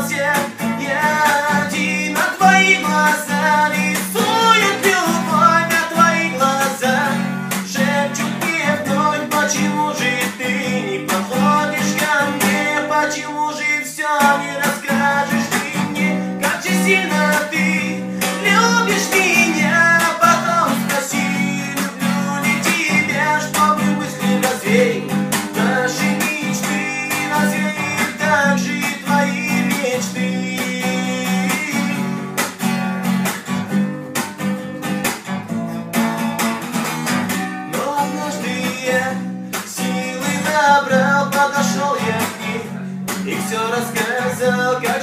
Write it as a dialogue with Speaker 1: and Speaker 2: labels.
Speaker 1: слез я один, а твои глаза рисуют любовь, а твои глаза шепчут мне вновь: почему же ты не подходишь ко мне, почему же все не расскажешь ты мне, как же сильно ты любишь меня. Потом спроси, люблю ли тебя, чтобы мысли развеять наши мечты, развеять также и твои мечты. Но однажды я силы набрал, подошел я к ней и все рассказал, как